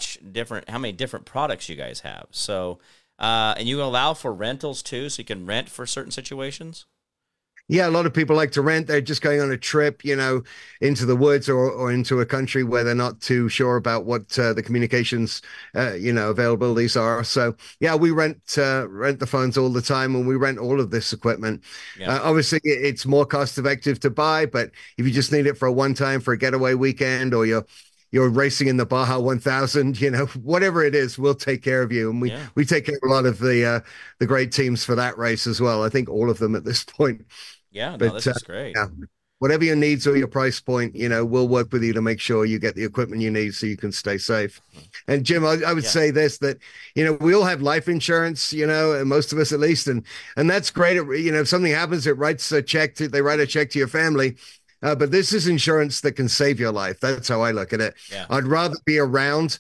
many different products you guys have. So, and you allow for rentals too, so you can rent for certain situations. Yeah, a lot of people like to rent. They're just going on a trip, into the woods or into a country where they're not too sure about what the communications, availabilities are. So yeah, we rent the phones all the time, and we rent all of this equipment. Yeah. Obviously, it's more cost effective to buy, but if you just need it for a one time for a getaway weekend, or you're racing in the Baja 1000, whatever it is, we'll take care of you. And Yeah. we take care of a lot of the great teams for that race as well. I think all of them at this point. Yeah. No, But this is great. yeah, whatever your needs or your price point, we'll work with you to make sure you get the equipment you need so you can stay safe. And Jim, I would Yeah. say this, that, we all have life insurance, and most of us at least. And that's great. If something happens, they write a check to your family. But this is insurance that can save your life. That's how I look at it. Yeah. I'd rather be around,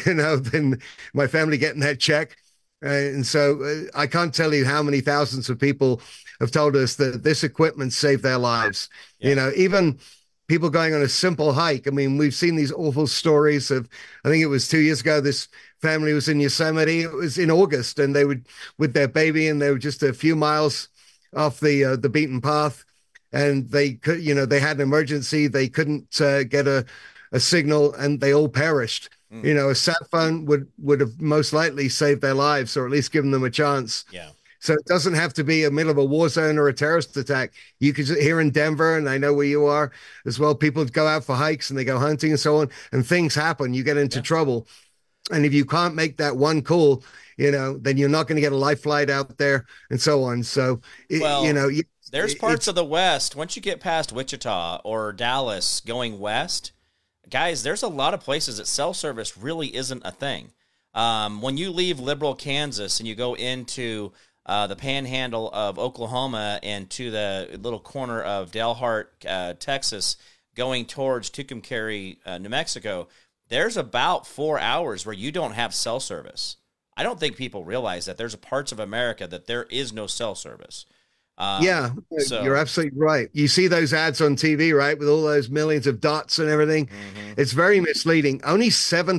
than my family getting that check. And so I can't tell you how many thousands of people have told us that this equipment saved their lives. Yeah. Even people going on a simple hike. I mean, we've seen these awful stories of, I think it was 2 years ago, this family was in Yosemite. It was in August, and they would, with their baby, and they were just a few miles off the beaten path. And they could, they had an emergency. They couldn't get a signal, and they all perished. A sat phone would have most likely saved their lives, or at least given them a chance. Yeah. So it doesn't have to be a middle of a war zone or a terrorist attack. You could, here in Denver, and I know where you are as well, people go out for hikes and they go hunting and so on, and things happen. You get into trouble. And if you can't make that one call, then you're not going to get a life flight out there and so on. So, Well, there's parts of the West, once you get past Wichita or Dallas going west, guys, there's a lot of places that cell service really isn't a thing. When you leave liberal Kansas and you go into the panhandle of Oklahoma and to the little corner of Dalhart, Texas, going towards Tucumcari, New Mexico, there's about 4 hours where you don't have cell service. I don't think people realize that there's parts of America that there is no cell service. Yeah, So you're absolutely right. You see those ads on TV, right, with all those millions of dots and everything. It's very misleading. Only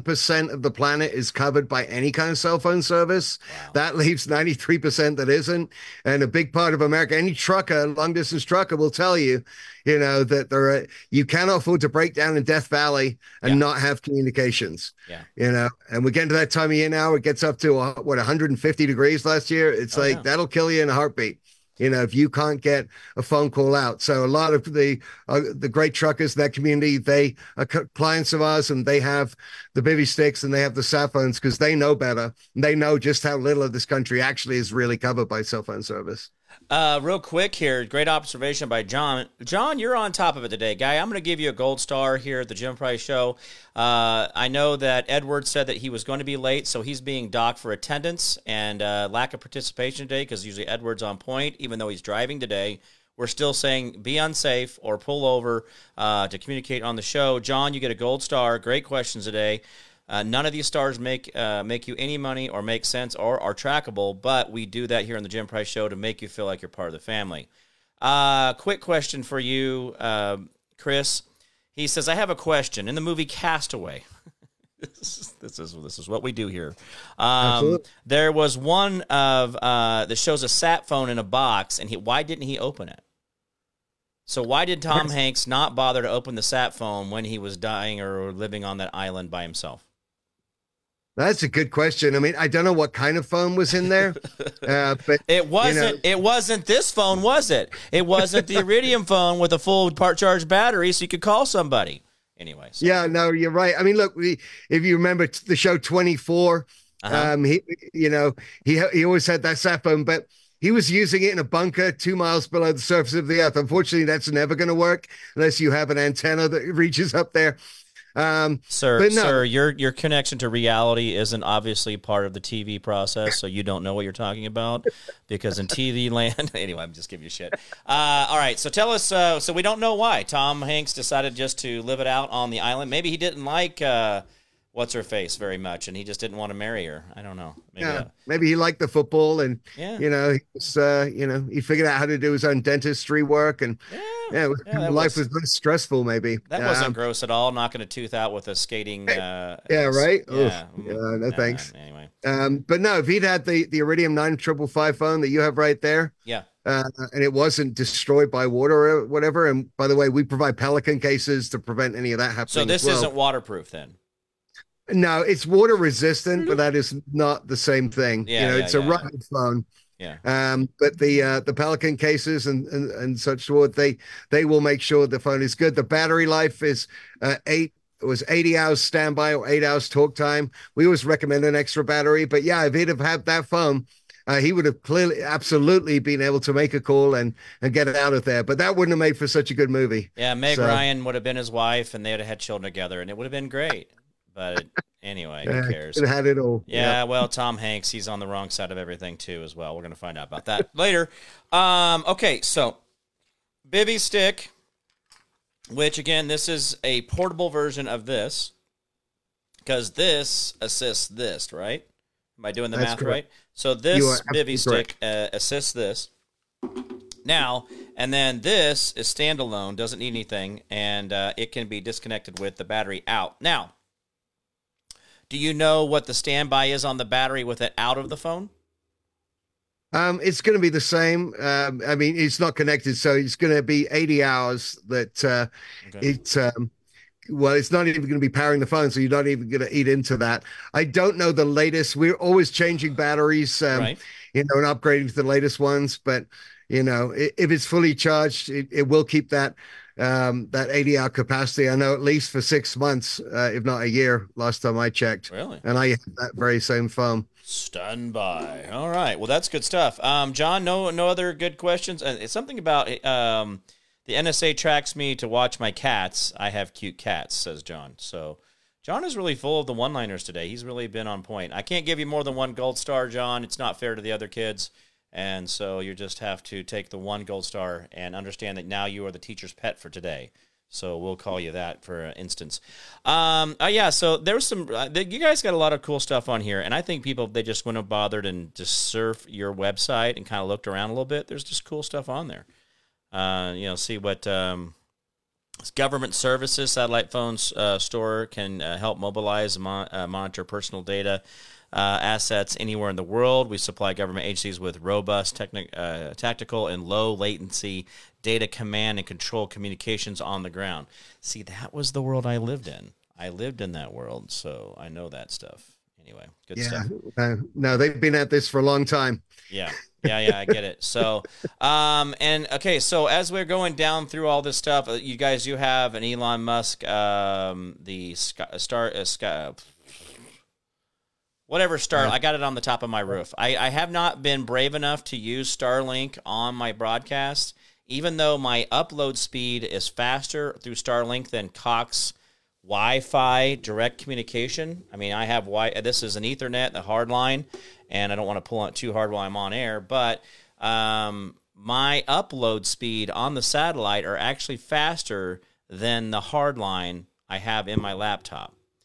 7% of the planet is covered by any kind of cell phone service. Wow. That leaves 93% that isn't. And a big part of America, any trucker, long distance trucker will tell you, that you cannot afford to break down in Death Valley and not have communications. Yeah. And we're getting to that time of year now. It gets up to 150 degrees last year. It's that'll kill you in a heartbeat. If you can't get a phone call out. So a lot of the great truckers in that community, they are clients of ours, and they have the bivy sticks and they have the cell phones because they know better. And they know just how little of this country actually is really covered by cell phone service. Real quick here, great observation by John. John, you're on top of it today, guy. I'm going to give you a gold star here at the Jim Price Show. I know that Edward said that he was going to be late, so he's being docked for attendance and lack of participation today, because usually Edward's on point, even though he's driving today. We're still saying be unsafe or pull over to communicate on the show. John, you get a gold star. Great questions today. None of these stars make you any money or make sense or are trackable, but we do that here on the Jim Price Show to make you feel like you're part of the family. Quick question for you, Chris. He says, I have a question. In the movie Castaway, this is what we do here. There was one of that shows a sat phone in a box, and why didn't he open it? So why did Tom Hanks not bother to open the sat phone when he was dying or living on that island by himself? That's a good question. I mean, I don't know what kind of phone was in there, but it wasn't. It wasn't this phone, was it? It wasn't the Iridium phone with a full part charged battery, so you could call somebody. Anyway. So. Yeah, no, you're right. I mean, look, if you remember the show 24, he always had that sat phone, but he was using it in a bunker 2 miles below the surface of the earth. Unfortunately, that's never going to work unless you have an antenna that reaches up there. Sir, your connection to reality isn't obviously part of the TV process, so you don't know what you're talking about. Because in TV land, anyway, I'm just giving you shit. All right, so tell us. So we don't know why Tom Hanks decided just to live it out on the island. Maybe he didn't like what's her face very much, and he just didn't want to marry her. I don't know. Maybe he liked the football, and he figured out how to do his own dentistry work, and life was less stressful. Maybe that wasn't gross at all. Knocking a tooth out with a skating. Right. No thanks. Anyway, but no, if he'd had the Iridium 9555 phone that you have right there, and it wasn't destroyed by water or whatever. And by the way, we provide Pelican cases to prevent any of that happening. So this isn't waterproof then. No, it's water resistant, but that is not the same thing. It's a rugged phone. Yeah. But the Pelican cases and such forth, they will make sure the phone is good. The battery life is 80 hours standby or 8 hours talk time. We always recommend an extra battery, but yeah, if he'd have had that phone, he would have absolutely been able to make a call and get it out of there. But that wouldn't have made for such a good movie. Yeah, Meg Ryan would have been his wife, and they would have had children together, and it would have been great. But anyway, who cares? It had it all. Yeah, well, Tom Hanks, he's on the wrong side of everything too, as well. We're going to find out about that later. Okay, so Bivy Stick, which again, this is a portable version of this, because this assists this, right? Am I doing the math correct. right? So this Bivy Stick assists this. Now, and then this is standalone, doesn't need anything, and it can be disconnected with the battery out. Now, do you know what the standby is on the battery with it out of the phone? It's going to be the same. I mean, it's not connected, so it's going to be 80 hours that it's not even going to be powering the phone, so you're not even going to eat into that. I don't know the latest. We're always changing batteries, and upgrading to the latest ones. But, if it's fully charged, it will keep that 80-hour capacity. I know at least for 6 months, if not a year, last time I checked. Really? And I had that very same phone. Stand by. All right. Well, that's good stuff. John, no other good questions? It's something about the NSA tracks me to watch my cats. I have cute cats, says John. So John is really full of the one-liners today. He's really been on point. I can't give you more than one gold star, John. It's not fair to the other kids. And so you just have to take the one gold star and understand that now you are the teacher's pet for today. So we'll call you that for instance. So there's some, you guys got a lot of cool stuff on here. And I think people, they just wouldn't have bothered and just surf your website and kind of looked around a little bit. There's just cool stuff on there. See what government services, satellite phones store can help mobilize and monitor personal data. Assets anywhere in the world. We supply government agencies with robust tactical and low latency data command and control communications on the ground. See, that was the world I lived in. I lived in that world, so I know that stuff. Anyway, good stuff. No, they've been at this for a long time. Yeah, I get it. So, so as we're going down through all this stuff, you guys, you have an Elon Musk, the whatever I got it on the top of my roof. I have not been brave enough to use Starlink on my broadcast, even though my upload speed is faster through Starlink than Cox Wi-Fi direct communication. I mean, I have this is an Ethernet, the hard line, and I don't want to pull on it too hard while I'm on air, but my upload speed on the satellite are actually faster than the hard line I have in my laptop.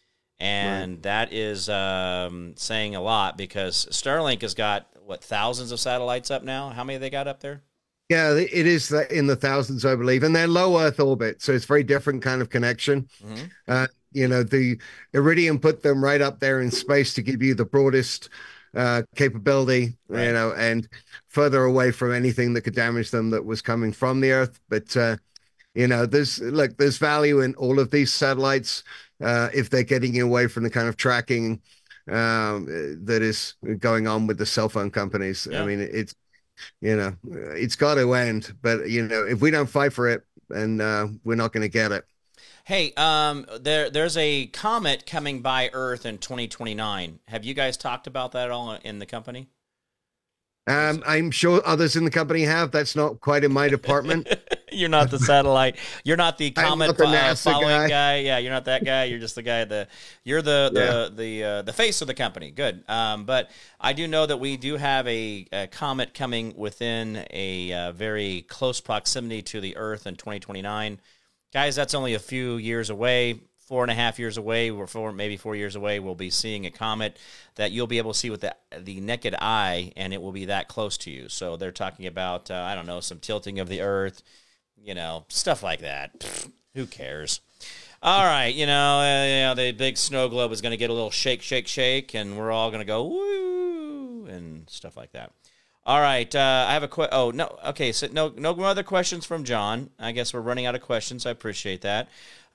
Right. and that is saying a lot because Starlink has got what thousands of satellites up now. How many they got up there? Yeah, it is in the thousands, I believe, and they're low Earth orbit, so it's very different kind of connection. Hmm. The Iridium put them right up there in space to give you the broadest capability, Right. and further away from anything that could damage them that was coming from the Earth. But there's value in all of these satellites if they're getting you away from the kind of tracking that is going on with the cell phone companies. I Yeah. mean, it's got to end. But if we don't fight for it, and we're not going to get it. Hey, there's a comet coming by Earth in 2029. Have you guys talked about that at all in the company? I'm sure others in the company have. That's not quite in my department. You're not the satellite. You're not the I'm comet not the NASA following guy. guy. Yeah, you're not that guy. You're just the guy. You're Yeah. the face of the company. Good. But I do know that we do have a comet coming within a very close proximity to the Earth in 2029. Guys, that's only a few years away. 4.5 years away, or maybe 4 years away, we'll be seeing a comet that you'll be able to see with the naked eye, and it will be that close to you. So they're talking about I don't know, some tilting of the Earth, stuff like that. Pfft, who cares? All right, the big snow globe is going to get a little shake, shake, shake, and we're all going to go woo and stuff like that. All right, I have a Oh no, okay. So no other questions from John. I guess we're running out of questions. I appreciate that.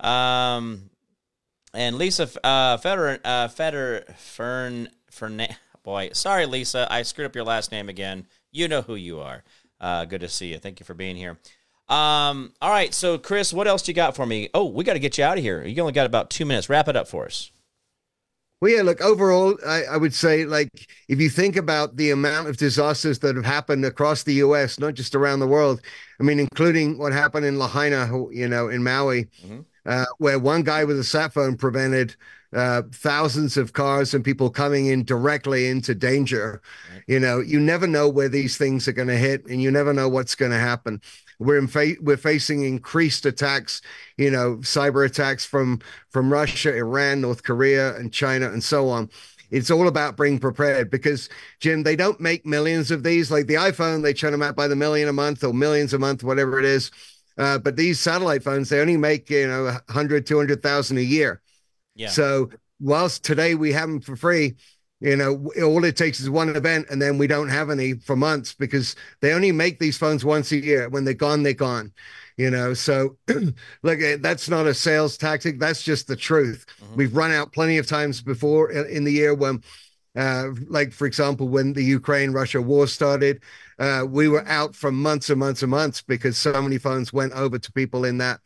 And Lisa boy, sorry, Lisa, I screwed up your last name again. You know who you are. Good to see you. Thank you for being here. All right, so Chris, what else do you got for me? Oh, we got to get you out of here. You only got about 2 minutes. Wrap it up for us. Well, yeah, look, overall, I would say, like, if you think about the amount of disasters that have happened across the US, not just around the world, I mean, including what happened in Lahaina, in Maui, Mm-hmm. where one guy with a sat phone prevented thousands of cars and people coming in directly into danger. Right. You never know where these things are going to hit, and you never know what's going to happen. We're facing increased attacks, cyber attacks from Russia, Iran, North Korea, and China, and so on. It's all about being prepared because, Jim, they don't make millions of these. Like the iPhone, they churn them out by the million a month or millions a month, whatever it is. But these satellite phones, they only make, 100, 200,000 a year. Yeah. So whilst today we have them for free, all it takes is one event and then we don't have any for months because they only make these phones once a year. When they're gone, they're gone. So look, that's not a sales tactic. That's just the truth. Mm-hmm. We've run out plenty of times before in the year when, like, for example, when the Ukraine-Russia war started, we were out for months and months and months because so many phones went over to people in that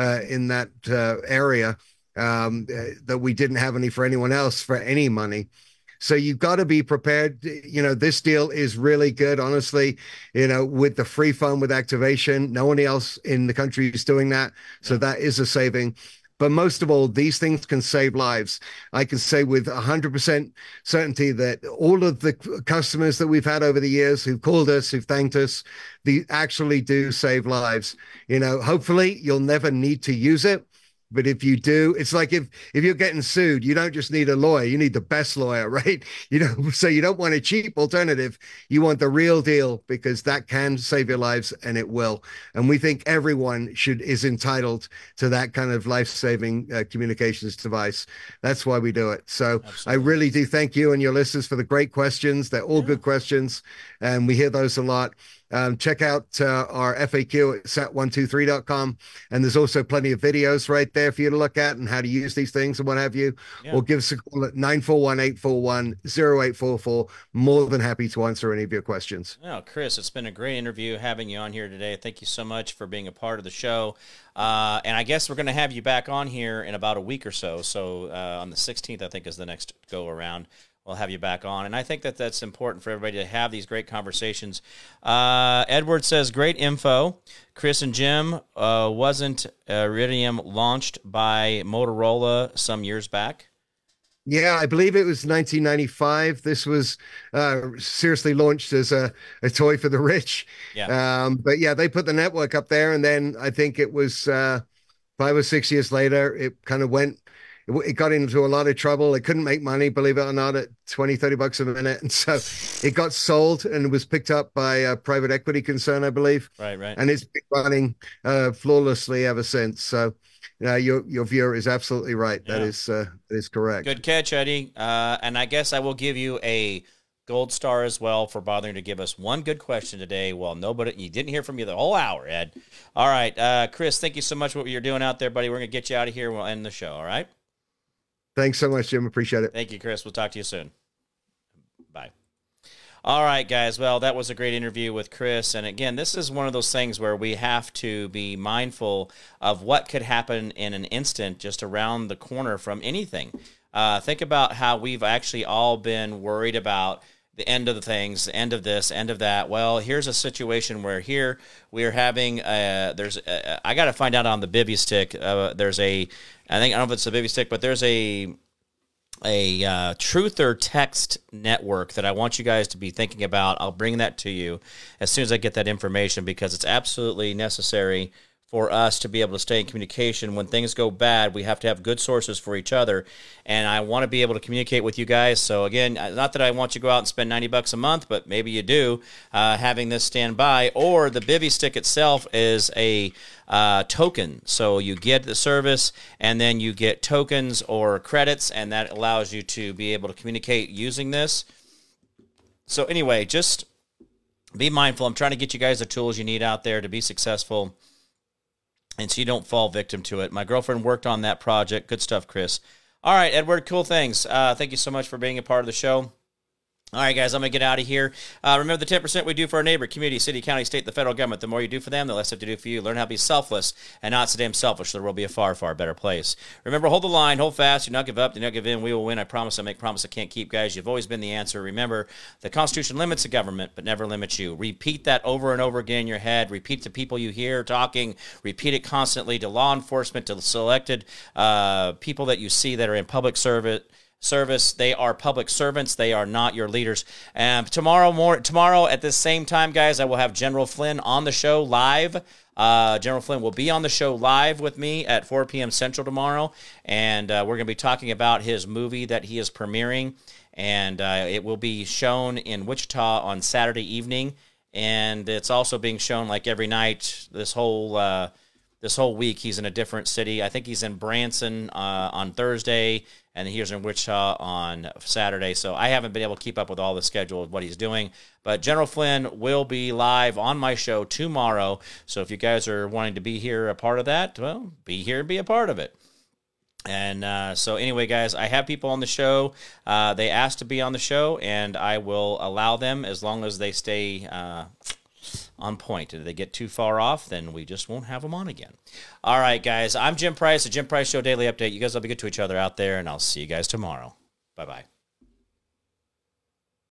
area that we didn't have any for anyone else for any money. So you've got to be prepared. This deal is really good, honestly, with the free phone with activation. No one else in the country is doing that. So that is a saving. But most of all, these things can save lives. I can say with 100% certainty that all of the customers that we've had over the years who've called us, who've thanked us, they actually do save lives. Hopefully you'll never need to use it. But if you do, it's like if you're getting sued, you don't just need a lawyer, you need the best lawyer, right? So you don't want a cheap alternative. You want the real deal because that can save your lives and it will. And we think everyone is entitled to that kind of life-saving communications device. That's why we do it. So Absolutely. I really do thank you and your listeners for the great questions. They're all good questions, and we hear those a lot. Check out our FAQ at sat123.com. And there's also plenty of videos right there for you to look at and how to use these things and what have you. Yeah. Or give us a call at 941-841-0844. More than happy to answer any of your questions. Oh, Chris, it's been a great interview having you on here today. Thank you so much for being a part of the show. And I guess we're going to have you back on here in about a week or so. So on the 16th, I think, is the next go around. We'll have you back on. And I think that that's important for everybody to have these great conversations. Edward says, great info. Chris and Jim, wasn't Iridium launched by Motorola some years back? Yeah, I believe it was 1995. This was seriously launched as a toy for the rich. Yeah. But yeah, they put the network up there. And then I think it was 5 or 6 years later, it kind of went it got into a lot of trouble. It couldn't make money, believe it or not, at 20, $30 a minute. And so it got sold and was picked up by a private equity concern, I believe. Right. And it's been running flawlessly ever since. So your viewer is absolutely right. Yeah. That is correct. Good catch, Eddie. And I guess I will give you a gold star as well for bothering to give us one good question today. Well, you didn't hear from you the whole hour, Ed. All right, Chris, thank you so much for what you're doing out there, buddy. We're going to get you out of here. We'll end the show, all right? Thanks so much, Jim. Appreciate it. Thank you, Chris. We'll talk to you soon. Bye. All right, guys. Well, that was a great interview with Chris. And again, this is one of those things where we have to be mindful of what could happen in an instant just around the corner from anything. Think about how we've actually all been worried about the end of the things, the end of this, end of that. Well, here's a situation where here we are having, I got to find out on the Bivy stick. I don't know if it's a Bivy stick, but there's a truth or text network that I want you guys to be thinking about. I'll bring that to you as soon as I get that information, because it's absolutely necessary for us to be able to stay in communication. When things go bad, we have to have good sources for each other, and I want to be able to communicate with you guys. So again, not that I want you to go out and spend $90 a month, but maybe you do, having this stand by. Or the Bivy stick itself is a token. So you get the service, and then you get tokens or credits, and that allows you to be able to communicate using this. So anyway, just be mindful. I'm trying to get you guys the tools you need out there to be successful, and so you don't fall victim to it. My girlfriend worked on that project. Good stuff, Chris. All right, Edward, cool things. Thank you so much for being a part of the show. All right, guys, I'm going to get out of here. Remember the 10% we do for our neighbor, community, city, county, state, the federal government. The more you do for them, the less they have to do for you. Learn how to be selfless and not so damn selfish, so the world will be a far, far better place. Remember, hold the line, hold fast, do not give up, do not give in. We will win. I promise. I make promise I can't keep, guys. You've always been the answer. Remember, the Constitution limits the government, but never limits you. Repeat that over and over again in your head. Repeat to people you hear talking. Repeat it constantly to law enforcement, to selected people that you see that are in public service. They are public servants. They are not your leaders. Tomorrow at this same time, guys, I will have General Flynn on the show live. General Flynn will be on the show live with me at 4 p.m. Central tomorrow, and we're going to be talking about his movie that he is premiering, and it will be shown in Wichita on Saturday evening, and it's also being shown like every night this whole week. He's in a different city. I think he's in Branson on Thursday, and he's in Wichita on Saturday. So I haven't been able to keep up with all the schedule of what he's doing. But General Flynn will be live on my show tomorrow. So if you guys are wanting to be here, a part of that, well, be here and be a part of it. And so anyway, guys, I have people on the show. They asked to be on the show, and I will allow them as long as they stay on point. If they get too far off, then we just won't have them on again. All right, guys, I'm Jim Price, the Jim Price Show Daily Update. You guys will be good to each other out there, and I'll see you guys tomorrow. Bye-bye.